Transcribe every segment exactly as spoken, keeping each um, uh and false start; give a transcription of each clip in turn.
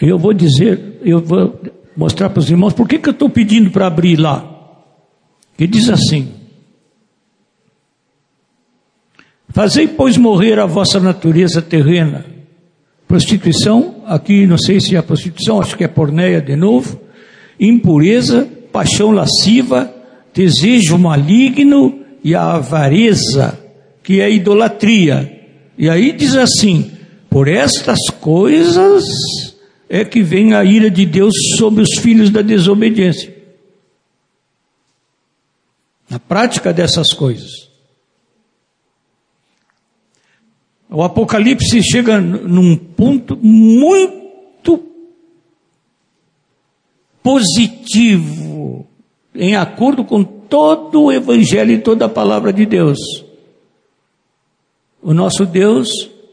Eu vou dizer, eu vou mostrar para os irmãos por que, que eu estou pedindo para abrir lá. Que diz assim: fazei, pois, morrer a vossa natureza terrena. Prostituição, aqui não sei se é prostituição, acho que é porneia de novo. Impureza, paixão lasciva, desejo maligno e a avareza, que é a idolatria. E aí diz assim: por estas coisas é que vem a ira de Deus sobre os filhos da desobediência. Na prática dessas coisas. O Apocalipse chega num ponto muito positivo, em acordo com todo o Evangelho e toda a palavra de Deus. O nosso Deus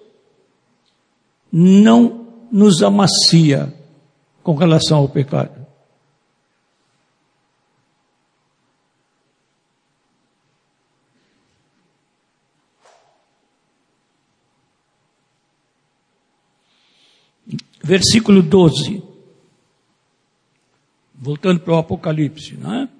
não nos amacia com relação ao pecado. Versículo doze. Voltando para o Apocalipse, não é?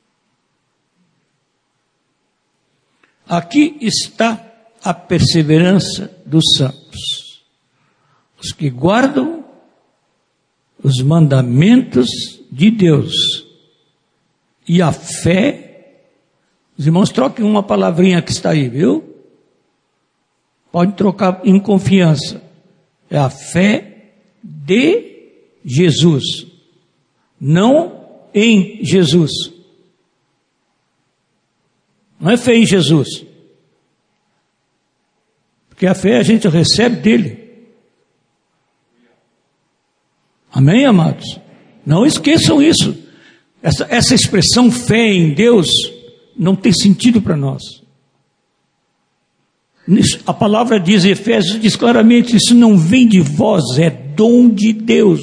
Aqui está a perseverança dos santos, os que guardam os mandamentos de Deus e a fé. Os irmãos, troquem uma palavrinha que está aí, viu? Pode trocar em confiança. É a fé de Jesus, não em Jesus. Não é fé em Jesus, porque a fé a gente recebe dele. Amém, amados? Não esqueçam isso. Essa, essa expressão fé em Deus não tem sentido para nós. A palavra diz, Efésios diz claramente, isso não vem de vós, é dom de Deus.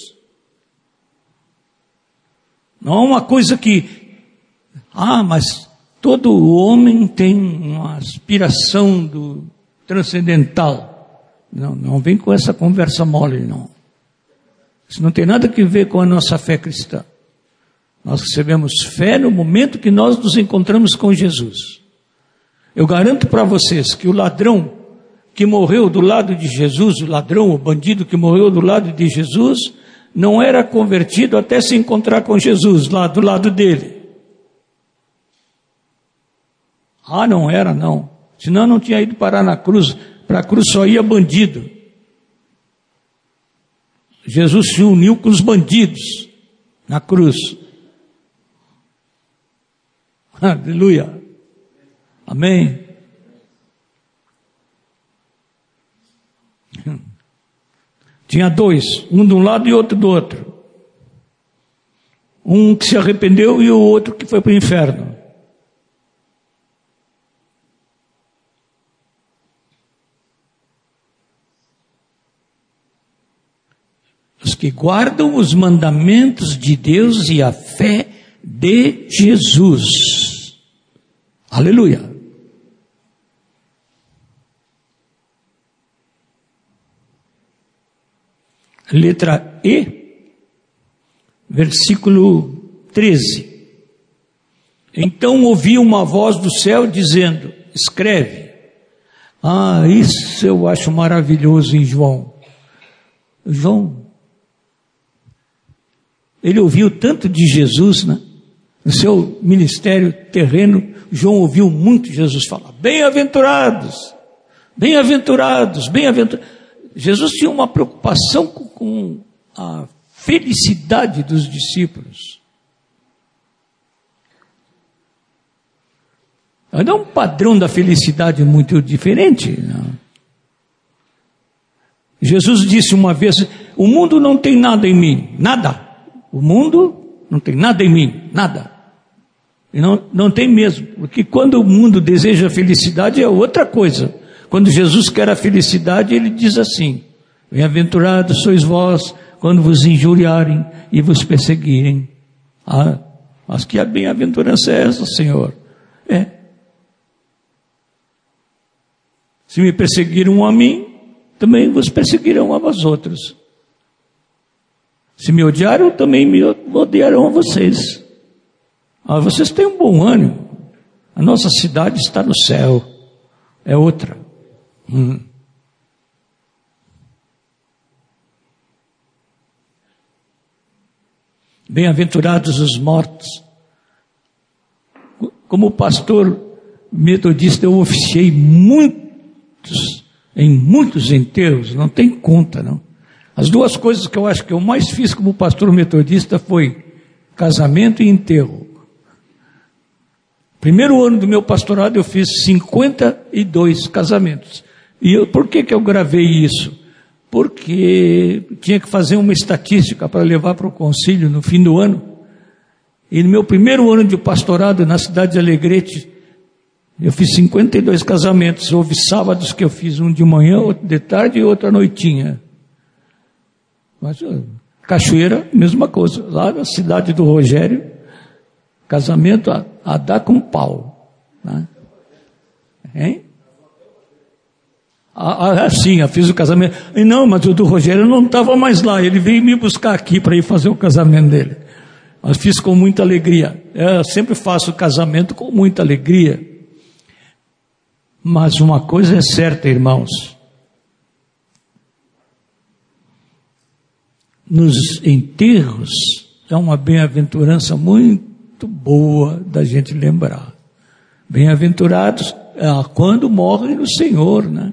Não é uma coisa que, ah, mas todo homem tem uma aspiração do transcendental. Não, não vem com essa conversa mole, não. Isso não tem nada a ver com a nossa fé cristã. Nós recebemos fé no momento que nós nos encontramos com Jesus. Eu garanto para vocês que o ladrão que morreu do lado de Jesus, o ladrão, o bandido que morreu do lado de Jesus, não era convertido até se encontrar com Jesus, lá do lado dele. Ah, não era, não. Senão não tinha ido parar na cruz. Para a cruz só ia bandido. Jesus se uniu com os bandidos na cruz. Aleluia. Amém. Tinha dois, um de um lado e outro do outro. Um que se arrependeu e o outro que foi para o inferno. Os que guardam os mandamentos de Deus e a fé de Jesus. Aleluia. Letra E, versículo treze. Então ouvi uma voz do céu dizendo, escreve. Ah, isso eu acho maravilhoso em João. João, ele ouviu tanto de Jesus, né? No seu ministério terreno, João ouviu muito Jesus falar. Bem-aventurados, bem-aventurados, bem-aventurados. Jesus tinha uma preocupação com, com a felicidade dos discípulos. Não é um padrão da felicidade muito diferente. Não. Jesus disse uma vez, o mundo não tem nada em mim, nada. O mundo não tem nada em mim, nada. E não, não tem mesmo, porque quando o mundo deseja felicidade é outra coisa. Quando Jesus quer a felicidade, ele diz assim, bem-aventurados sois vós, quando vos injuriarem e vos perseguirem. Ah, mas que a bem-aventurança é essa, Senhor? É. Se me perseguiram a mim, também vos perseguirão a vós outros. Se me odiaram, também me odiarão a vocês. Ah, vocês têm um bom ânimo. A nossa cidade está no céu. É outra. Hum. Bem-aventurados os mortos. Como pastor metodista, eu oficiei muitos, em muitos enterros, não tem conta, não. As duas coisas que eu acho que eu mais fiz como pastor metodista foi casamento e enterro. Primeiro ano do meu pastorado eu fiz cinquenta e dois casamentos. E eu, por que que eu gravei isso? Porque tinha que fazer uma estatística para levar para o concílio no fim do ano. E no meu primeiro ano de pastorado na cidade de Alegrete, eu fiz cinquenta e dois casamentos. Houve sábados que eu fiz um de manhã, outro de tarde e outro à noitinha. Mas Cachoeira, mesma coisa. Lá na cidade do Rogério, casamento a, a dar com pau. Né? Hein? Ah, ah, sim, eu fiz o casamento. E não, mas o do Rogério não estava mais lá. Ele veio me buscar aqui para ir fazer o casamento dele. Mas fiz com muita alegria. Eu sempre faço o casamento com muita alegria. Mas uma coisa é certa, irmãos. Nos enterros é uma bem-aventurança muito boa da gente lembrar. Bem-aventurados ah, quando morrem no Senhor, né?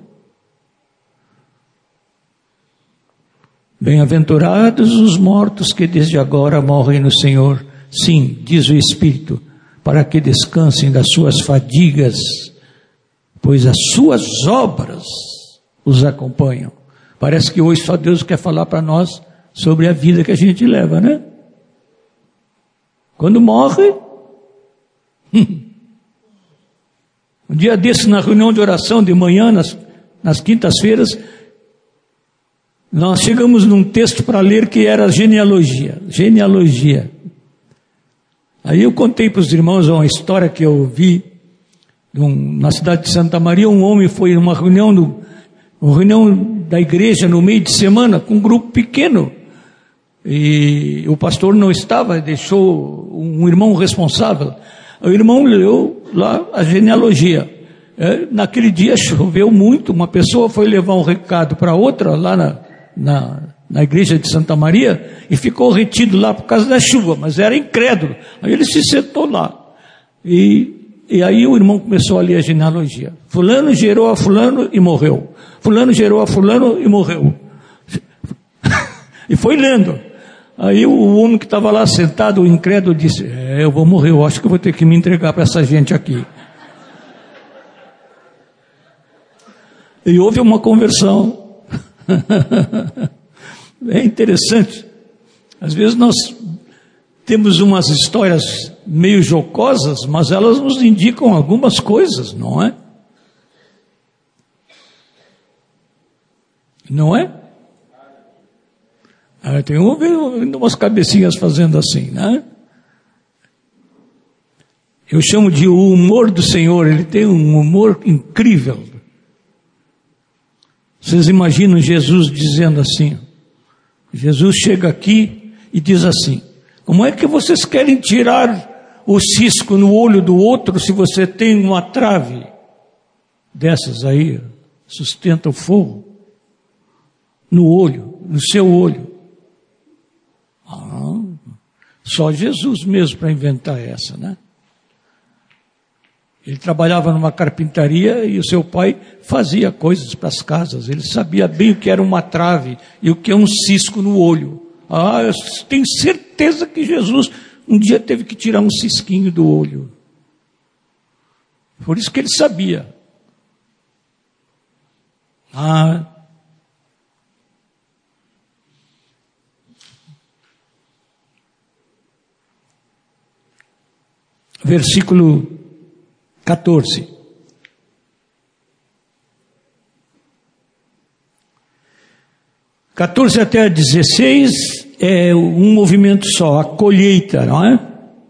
Bem-aventurados os mortos que desde agora morrem no Senhor. Sim, diz o Espírito, para que descansem das suas fadigas, pois as suas obras os acompanham. Parece que hoje só Deus quer falar para nós sobre a vida que a gente leva, né? Quando morre, um dia desse na reunião de oração de manhã, nas, nas quintas-feiras, nós chegamos num texto para ler que era genealogia, genealogia. Aí eu contei para os irmãos uma história que eu vi um, na cidade de Santa Maria. Um homem foi numa reunião, no, uma reunião da igreja no meio de semana com um grupo pequeno. E o pastor não estava, deixou um irmão responsável. O irmão leu lá a genealogia. É, naquele dia choveu muito, uma pessoa foi levar um recado para outra lá na, na, na igreja de Santa Maria e ficou retido lá por causa da chuva, mas era incrédulo. Aí ele se sentou lá. E, e aí o irmão começou a ler a genealogia. Fulano gerou a fulano e morreu. Fulano gerou a fulano e morreu. E foi lendo. Aí o homem que estava lá sentado, o incrédulo, disse, é, eu vou morrer, eu acho que eu vou ter que me entregar para essa gente aqui. E houve uma conversão. É interessante. Às vezes nós temos umas histórias meio jocosas, mas elas nos indicam algumas coisas, não é? Não é? Ah, tem ouvindo umas cabecinhas fazendo assim, né? Eu chamo de o humor do Senhor. Ele tem um humor incrível. Vocês imaginam Jesus dizendo assim? Jesus chega aqui e diz assim, como é que vocês querem tirar o cisco no olho do outro se você tem uma trave dessas aí, sustenta o fogo no olho, no seu olho? Ah, só Jesus mesmo para inventar essa, né? Ele trabalhava numa carpintaria e o seu pai fazia coisas para as casas. Ele sabia bem o que era uma trave e o que é um cisco no olho. Ah, eu tenho certeza que Jesus um dia teve que tirar um cisquinho do olho. Por isso que ele sabia. Ah, versículo quatorze. quatorze até dezesseis é um movimento só, a colheita, não é?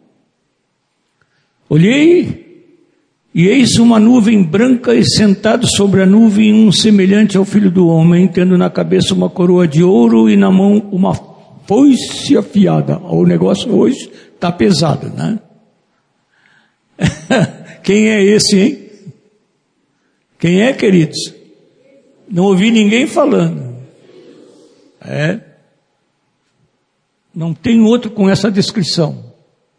Olhei e eis uma nuvem branca e sentado sobre a nuvem um semelhante ao filho do homem, tendo na cabeça uma coroa de ouro e na mão uma foice afiada. O negócio hoje está pesado, né? Quem é esse, hein? Quem é, queridos? Não ouvi ninguém falando. É. Não tem outro com essa descrição.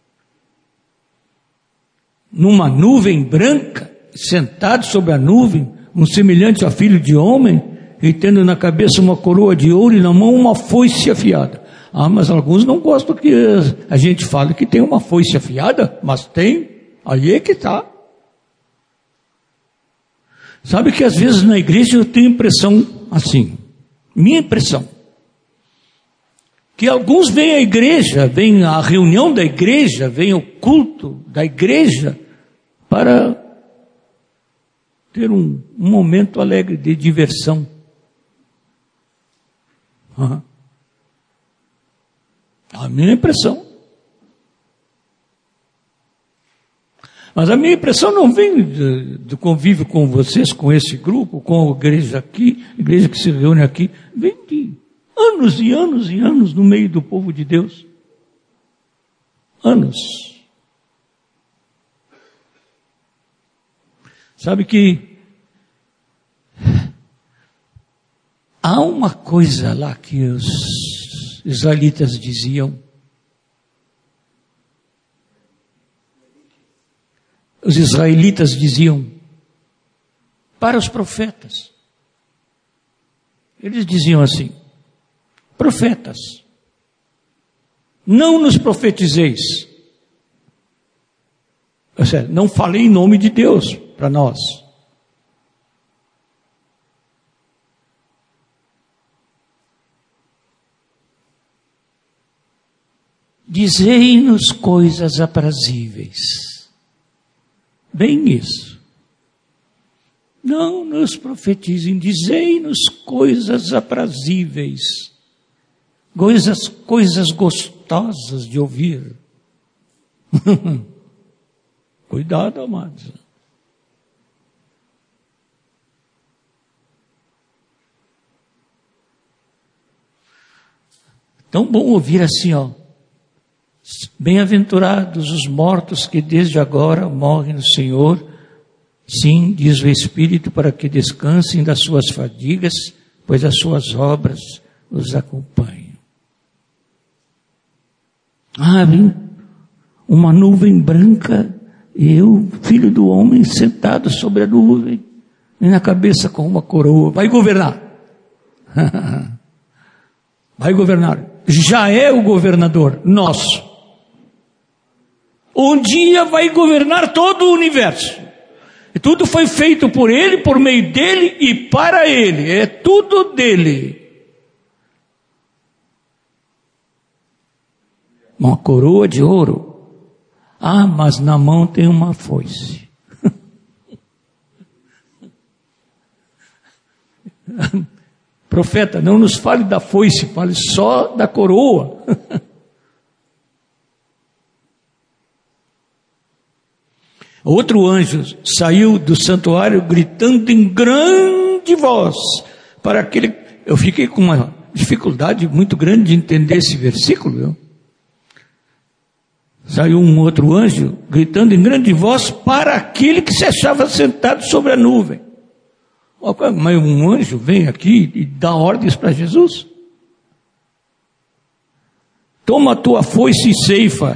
Numa nuvem branca, sentado sobre a nuvem, um semelhante a filho de homem, e tendo na cabeça uma coroa de ouro e na mão uma foice afiada. Ah, mas alguns não gostam que a gente fale que tem uma foice afiada, mas tem, aí é que está. Sabe que às vezes na igreja eu tenho impressão assim, minha impressão, que alguns vêm à igreja, vêm à reunião da igreja, vêm ao culto da igreja para ter um, um momento alegre de diversão. Uhum. A minha impressão. Mas a minha impressão não vem do, do convívio com vocês, com esse grupo, com a igreja aqui, a igreja que se reúne aqui, vem de anos e anos e anos no meio do povo de Deus. Anos. Sabe que há uma coisa lá que os israelitas diziam. Os israelitas diziam para os profetas. Eles diziam assim: profetas, não nos profetizeis. Ou seja, não falei em nome de Deus para nós. Dizei-nos coisas aprazíveis. Bem isso. Não nos profetizem, dizei-nos coisas aprazíveis. Coisas, coisas gostosas de ouvir. Cuidado, amados. Tão bom ouvir assim, ó. Bem-aventurados os mortos que desde agora morrem no Senhor. Sim, diz o Espírito, para que descansem das suas fadigas, pois as suas obras os acompanham. Ah, vem uma nuvem branca, e eu, filho do homem, sentado sobre a nuvem, e na cabeça com uma coroa. Vai governar. Vai governar. Já é o governador nosso. Um dia vai governar todo o universo. E tudo foi feito por Ele, por meio dEle e para Ele. É tudo dEle. Uma coroa de ouro. Ah, mas na mão tem uma foice. Profeta, não nos fale da foice, fale só da coroa. Outro anjo saiu do santuário gritando em grande voz para aquele... Eu fiquei com uma dificuldade muito grande de entender esse versículo. Viu? Saiu um outro anjo gritando em grande voz para aquele que se achava sentado sobre a nuvem. Mas um anjo vem aqui e dá ordens para Jesus? Toma a tua foice e ceifa.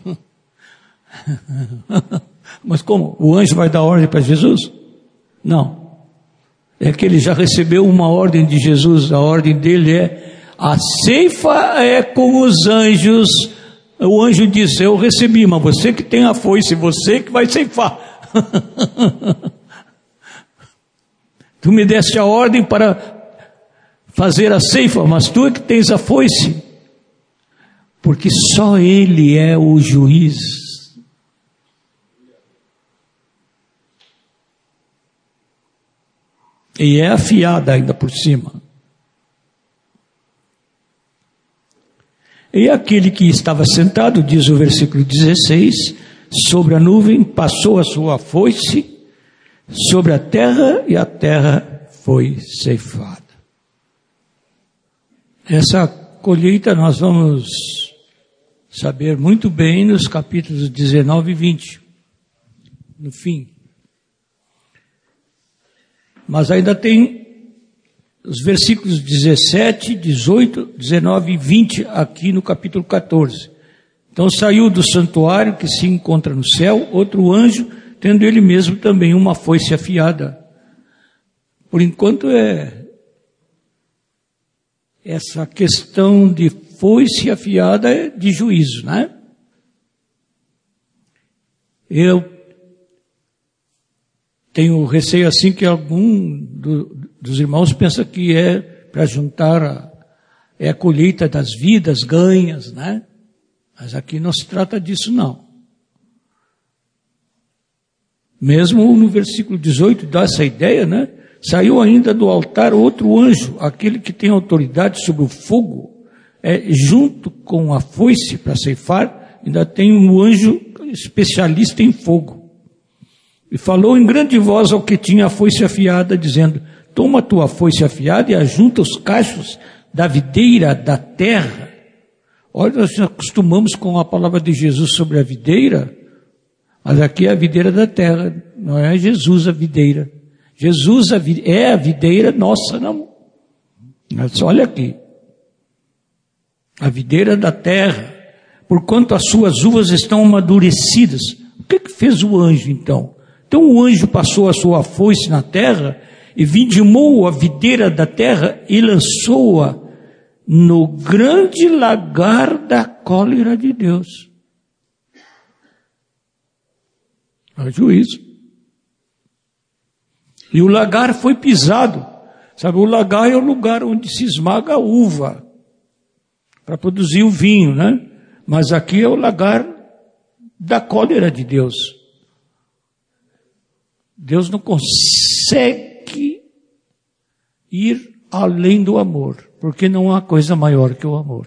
Mas como? O anjo vai dar ordem para Jesus? Não. É que ele já recebeu uma ordem de Jesus. A ordem dele é: a ceifa é com os anjos. O anjo disse: eu recebi, mas você que tem a foice, você que vai ceifar. Tu me deste a ordem para fazer a ceifa, mas tu é que tens a foice. Porque só Ele é o juiz. E é afiada ainda por cima. E aquele que estava sentado, diz o versículo dezesseis, sobre a nuvem passou a sua foice sobre a terra, e a terra foi ceifada. Essa colheita nós vamos saber muito bem nos capítulos dezenove e vinte, no fim. Mas ainda tem os versículos dezessete, dezoito, dezenove e vinte aqui no capítulo quatorze. Então saiu do santuário que se encontra no céu outro anjo, tendo ele mesmo também uma foice afiada. Por enquanto é essa questão de foice afiada é de juízo, né? Eu tenho receio assim que algum do, dos irmãos pensa que é para juntar a, é a colheita das vidas ganhas, né? Mas aqui não se trata disso, não. Mesmo no versículo dezoito dá essa ideia, né? Saiu ainda do altar outro anjo, aquele que tem autoridade sobre o fogo, é, junto com a foice para ceifar, ainda tem um anjo especialista em fogo. E falou em grande voz ao que tinha a foice afiada, dizendo: toma a tua foice afiada e ajunta os cachos da videira da terra. Olha, nós acostumamos com a palavra de Jesus sobre a videira, mas aqui é a videira da terra, não é Jesus a videira. Jesus é a videira nossa, não. Mas olha aqui, a videira da terra, porquanto as suas uvas estão amadurecidas. O que que fez o anjo então? Então o anjo passou a sua foice na terra e vindimou a videira da terra e lançou-a no grande lagar da cólera de Deus. É juízo. E o lagar foi pisado. Sabe, o lagar é o lugar onde se esmaga a uva para produzir o vinho, né? Mas aqui é o lagar da cólera de Deus. Deus não consegue ir além do amor, porque não há coisa maior que o amor.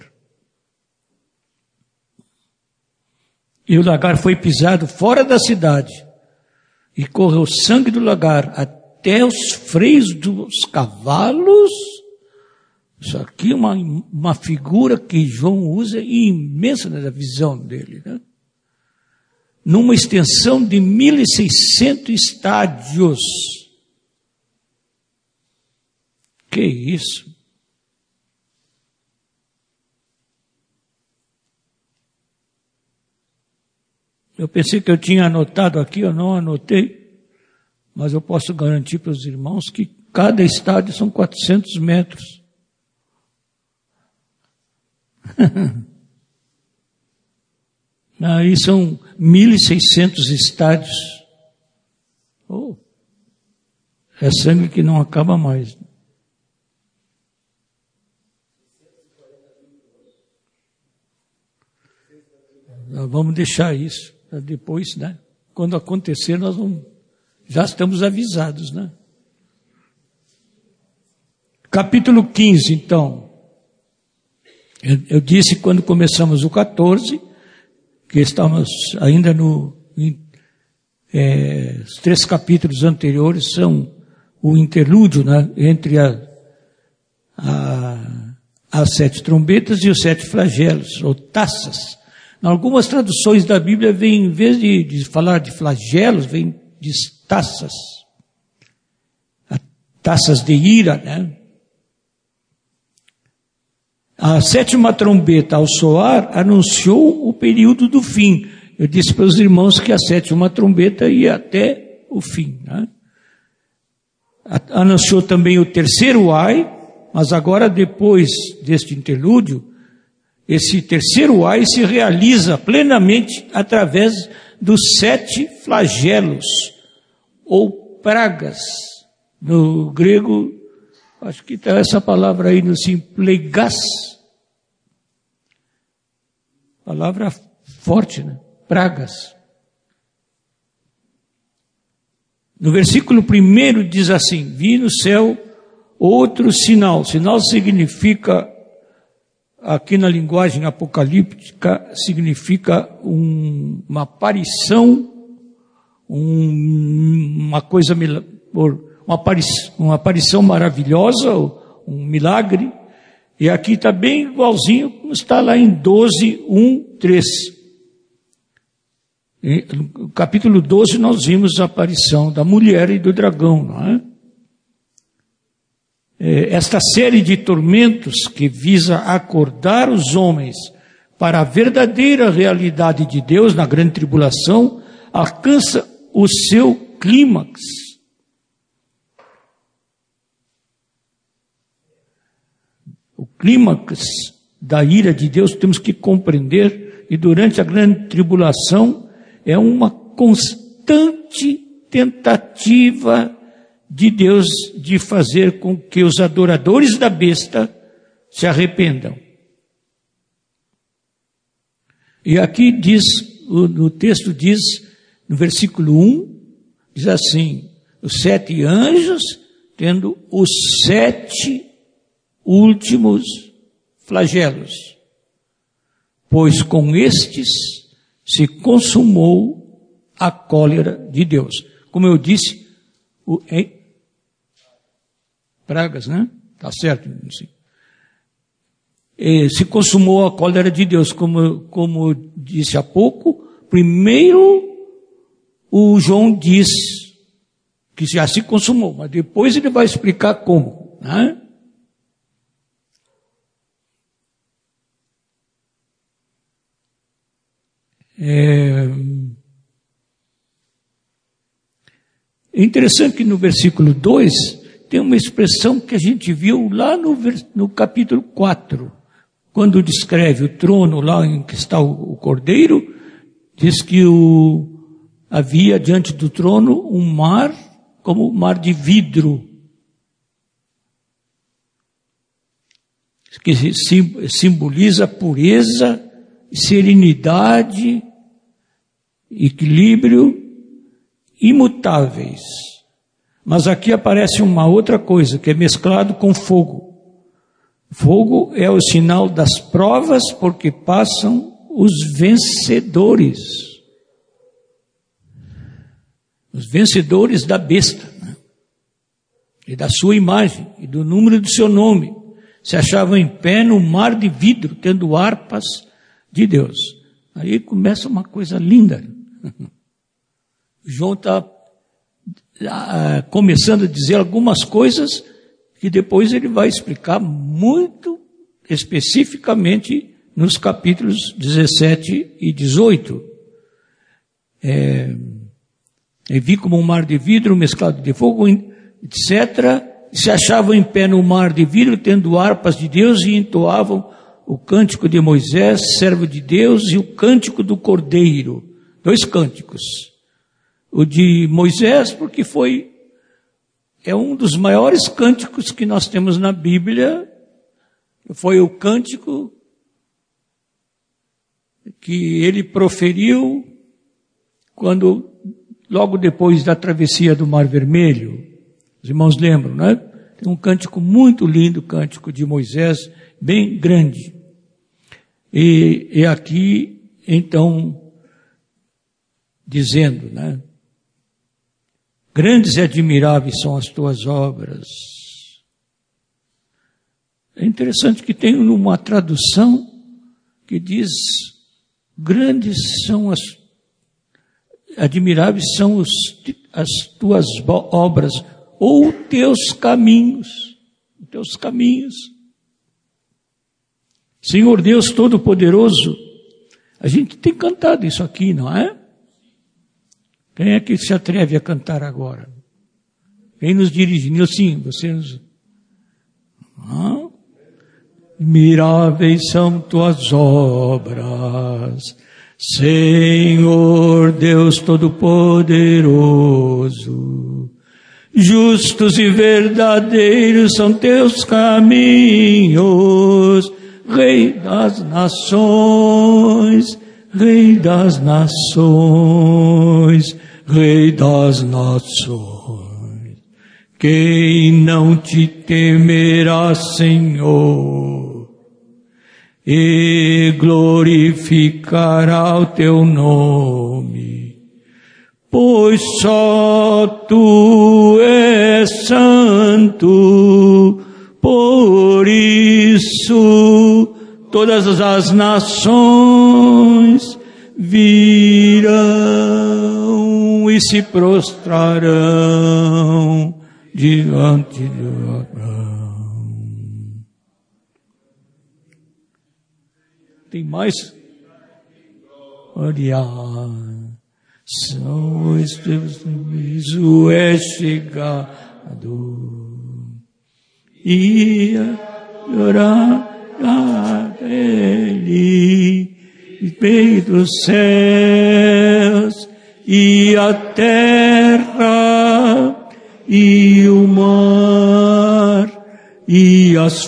E o lagar foi pisado fora da cidade, e correu sangue do lagar até os freios dos cavalos. Isso aqui é uma, uma figura que João usa imensa na visão dele, né? Numa extensão de mil e seiscentos estádios. Que isso? Eu pensei que eu tinha anotado aqui, eu não anotei, mas eu posso garantir para os irmãos que cada estádio são quatrocentos metros. Aí são mil e seiscentos estádios. Oh, é sangue que não acaba mais. Nós vamos deixar isso para depois, né? Quando acontecer, nós vamos, já estamos avisados, né? Capítulo quinze, então. Eu, eu disse quando começamos o quatorze, que estamos ainda no... Em, é, os três capítulos anteriores são o interlúdio, né? Entre a, a, as sete trombetas e os sete flagelos, ou taças. Em algumas traduções da Bíblia, vem, em vez de, de falar de flagelos, vem de taças. Taças de ira, né? A sétima trombeta, ao soar, anunciou o período do fim. Eu disse para os irmãos que a sétima trombeta ia até o fim, né? Anunciou também o terceiro ai, mas agora, depois deste interlúdio, esse terceiro ai se realiza plenamente através dos sete flagelos, ou pragas. No grego, acho que está essa palavra aí no simplegas. Palavra forte, né? Pragas. No versículo primeiro diz assim: vi no céu outro sinal. Sinal significa, aqui na linguagem apocalíptica, significa um, uma aparição, um, uma coisa, uma aparição, uma aparição maravilhosa, um milagre, E aqui está bem igualzinho como está lá em doze, um, três. No capítulo doze nós vimos a aparição da mulher e do dragão, não é? Esta série de tormentos que visa acordar os homens para a verdadeira realidade de Deus na grande tribulação alcança o seu clímax. O clímax da ira de Deus temos que compreender, e durante a grande tribulação é uma constante tentativa de Deus de fazer com que os adoradores da besta se arrependam. E aqui diz, no texto diz, no versículo um, diz assim: os sete anjos tendo os sete últimos flagelos, pois com estes se consumou a cólera de Deus. Como eu disse, o, hein? pragas, né? Tá certo? Sim. E se consumou a cólera de Deus, como, como disse há pouco. Primeiro o João diz que já se consumou, mas depois ele vai explicar como, né? É interessante que no versículo dois tem uma expressão que a gente viu lá no, no capítulo quatro, quando descreve o trono lá em que está o, o cordeiro, diz que o, havia diante do trono um mar, como um mar de vidro, que simboliza pureza, serenidade, equilíbrio, imutáveis. Mas aqui aparece uma outra coisa, que é mesclado com fogo. Fogo é o sinal das provas, porque passam os vencedores. Os vencedores da besta, né? E da sua imagem, e do número do seu nome. Se achavam em pé no mar de vidro, tendo harpas de Deus. Aí começa uma coisa linda. João está começando a dizer algumas coisas que depois ele vai explicar muito especificamente nos capítulos dezessete e dezoito. É, e vi como um mar de vidro mesclado de fogo, etcétera. Se achavam em pé no mar de vidro, tendo harpas de Deus, e entoavam o cântico de Moisés, servo de Deus, e o cântico do Cordeiro. Dois cânticos. O de Moisés, porque foi, é um dos maiores cânticos que nós temos na Bíblia. Foi o cântico que ele proferiu quando, logo depois da travessia do Mar Vermelho. Os irmãos lembram, né? Tem um cântico muito lindo, o cântico de Moisés, bem grande. E, e aqui, então, dizendo, né? Grandes e admiráveis são as tuas obras. É interessante que tem uma tradução que diz, grandes são as, admiráveis são os, as tuas obras, ou teus caminhos, teus caminhos. Senhor Deus Todo-Poderoso, a gente tem cantado isso aqui, não é? Quem é que se atreve a cantar agora? Quem nos dirige? Nilson, você nos... Ah? Admiráveis são tuas obras, Senhor Deus Todo-Poderoso. Justos e verdadeiros são teus caminhos, Rei das nações, Rei das nações, Rei das nações. Quem não te temerá, Senhor, e glorificará o teu nome? Pois só tu és santo, Por isso todas as nações virão e se prostrarão diante de Abraão. Tem mais? Glória, são os teus juízo é chegado. E adorar a Ele, Rei dos céus e a terra e o mar e as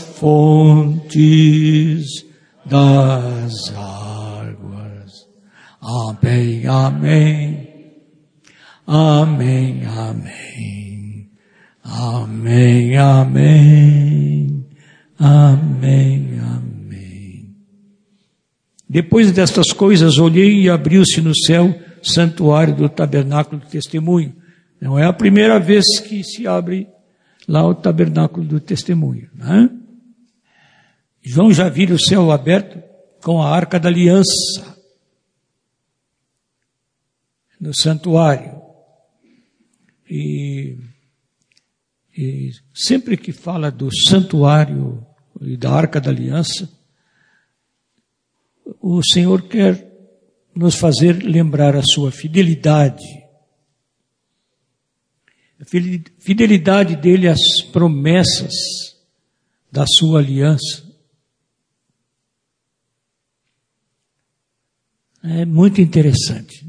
fontes das águas. Amém, amém, amém, amém. Amém, amém, amém, amém. Depois destas coisas, olhei e abriu-se no céu o santuário do tabernáculo do testemunho. Não é a primeira vez que se abre lá o tabernáculo do testemunho, né? João já vira o céu aberto com a arca da aliança no santuário. E E sempre que fala do santuário e da Arca da Aliança, o Senhor quer nos fazer lembrar a sua fidelidade. A fidelidade dele às promessas da sua aliança. É muito interessante.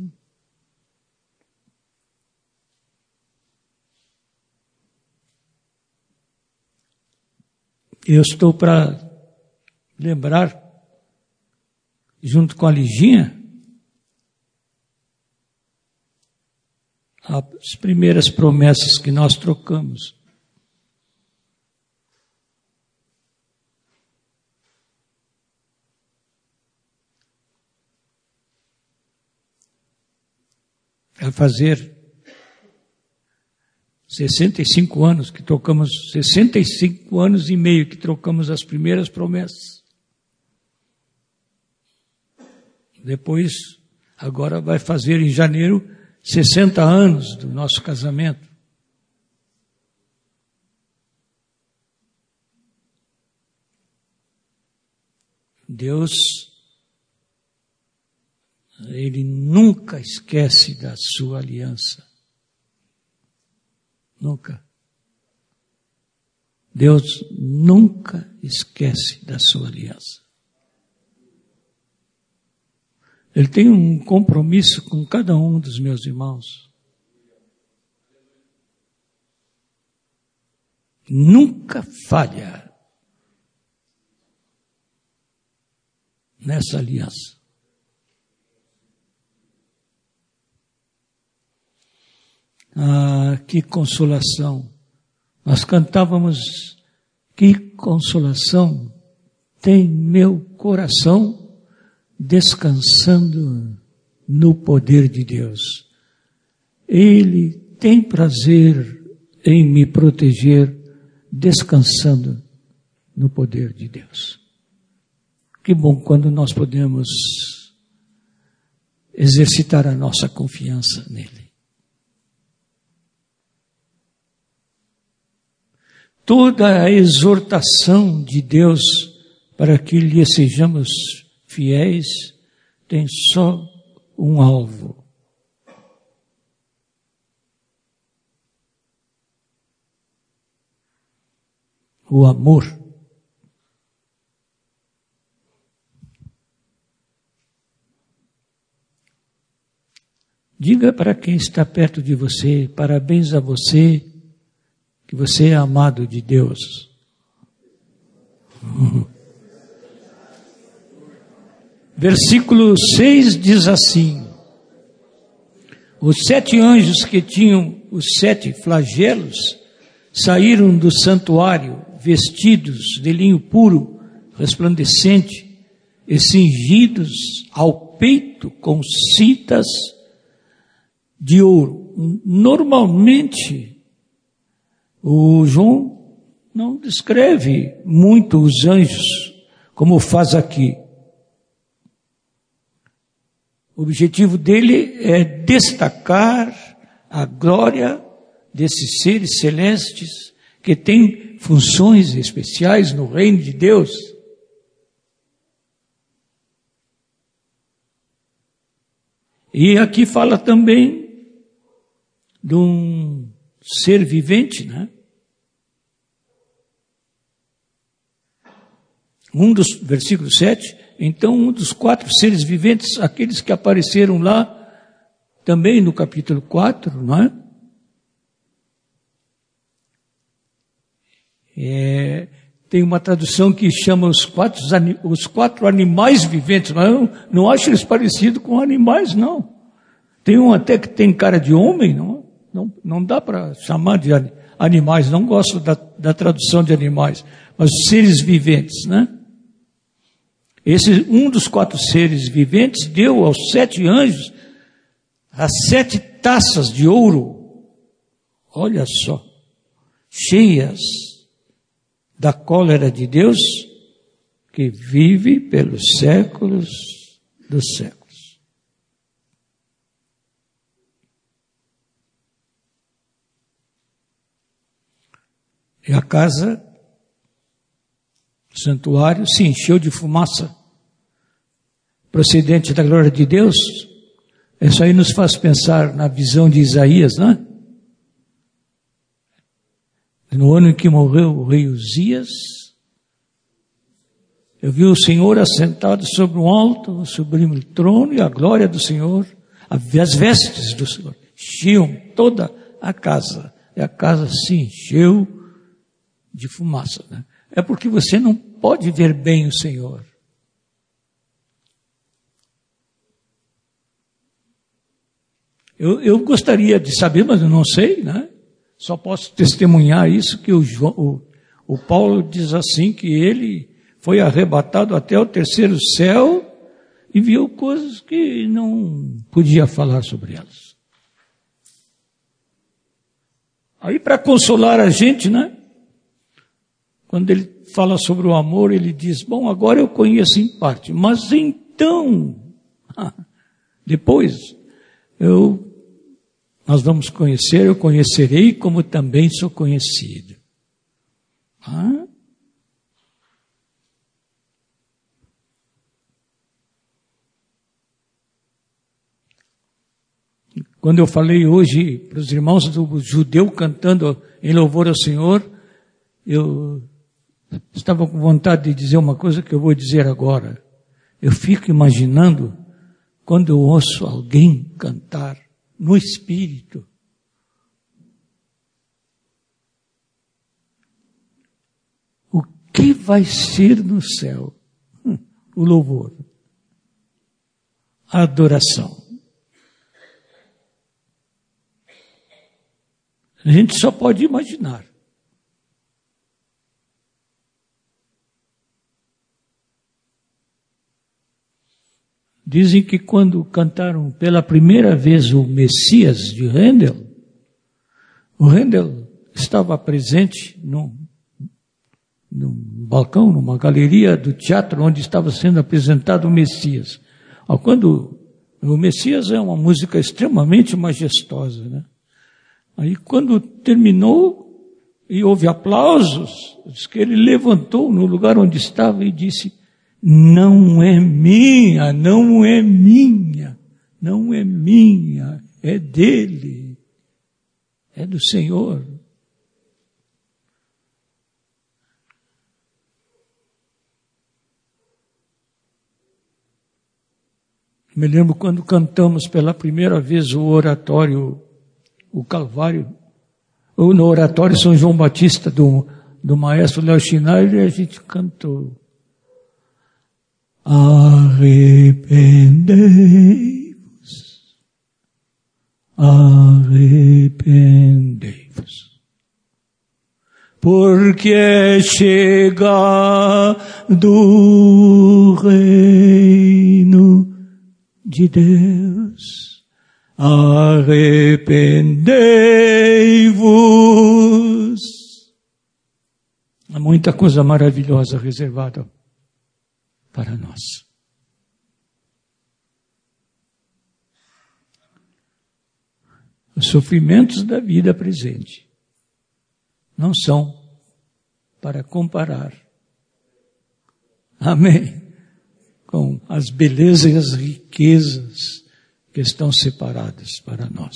Eu estou para lembrar, junto com a Liginha, as primeiras promessas que nós trocamos. Vai fazer sessenta e cinco anos que trocamos, sessenta e cinco anos e meio que trocamos as primeiras promessas. Depois, agora vai fazer em janeiro sessenta anos do nosso casamento. Deus, Ele nunca esquece da sua aliança. Nunca. Deus nunca esquece da sua aliança. Ele tem um compromisso com cada um dos meus irmãos. Nunca falha nessa aliança. Ah, que consolação. Nós cantávamos, que consolação tem meu coração descansando no poder de Deus. Ele tem prazer em me proteger, descansando no poder de Deus. Que bom quando nós podemos exercitar a nossa confiança nele. Toda a exortação de Deus para que lhe sejamos fiéis tem só um alvo. O amor. Diga para quem está perto de você, parabéns a você, que você é amado de Deus. Versículo seis diz assim: os sete anjos que tinham os sete flagelos saíram do santuário vestidos de linho puro, resplandecente, e cingidos ao peito com cintas de ouro. Normalmente, o João não descreve muito os anjos, como faz aqui. O objetivo dele é destacar a glória desses seres celestes que têm funções especiais no reino de Deus. E aqui fala também de um ser vivente, né? Um dos, versículo sete, então um dos quatro seres viventes, aqueles que apareceram lá, também no capítulo quatro, não é? É, tem uma tradução que chama os quatro, os quatro animais viventes, mas eu não acho eles parecidos com animais, não. Tem um até que tem cara de homem, não, não, não dá para chamar de animais, não gosto da, da tradução de animais, mas seres viventes, né? Esse, um dos quatro seres viventes deu aos sete anjos as sete taças de ouro, olha só, cheias da cólera de Deus, que vive pelos séculos dos séculos. E a casa, o santuário, se encheu de fumaça procedente da glória de Deus. Isso aí nos faz pensar na visão de Isaías, né? No ano em que morreu o rei Uzias, eu vi o Senhor assentado sobre um alto, um sublime trono, e a glória do Senhor, as vestes do Senhor, enchiam toda a casa. E a casa se encheu de fumaça, né? É porque você não pode ver bem o Senhor. Eu, eu gostaria de saber, mas eu não sei, né? Só posso testemunhar isso, que o, João, o, o Paulo diz assim, que ele foi arrebatado até o terceiro céu e viu coisas que não podia falar sobre elas. Aí, para consolar a gente, né? Quando ele fala sobre o amor, ele diz, bom, agora eu conheço em parte, mas então, depois, eu... nós vamos conhecer, eu conhecerei como também sou conhecido. Ah? Quando eu falei hoje para os irmãos do judeu cantando em louvor ao Senhor, eu estava com vontade de dizer uma coisa que eu vou dizer agora. Eu fico imaginando quando eu ouço alguém cantar no Espírito. O que vai ser no céu? Hum, o louvor. A adoração. A gente só pode imaginar. Dizem que quando cantaram pela primeira vez o Messias de Handel, o Handel estava presente num, num balcão, numa galeria do teatro onde estava sendo apresentado o Messias. Quando o Messias é uma música extremamente majestosa, né? Aí quando terminou e houve aplausos, diz que ele levantou no lugar onde estava e disse: não é minha, não é minha, não é minha, é dele, é do Senhor. Me lembro quando cantamos pela primeira vez o oratório, o Calvário, ou no oratório São João Batista do, do maestro Léo Schneider, a gente cantou: arrependei-vos, arrependei-vos, porque é chegado o reino de Deus. Arrependei-vos Há muita coisa maravilhosa reservada para nós. Os sofrimentos da vida presente não são para comparar, amém, com as belezas e as riquezas que estão separadas para nós.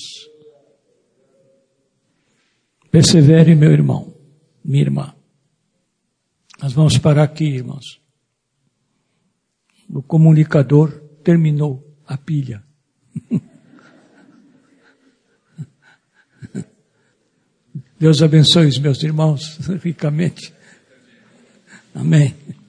Persevere, meu irmão, minha irmã. Nós vamos parar aqui, irmãos. O comunicador terminou a pilha. Deus abençoe os meus irmãos ricamente. Amém.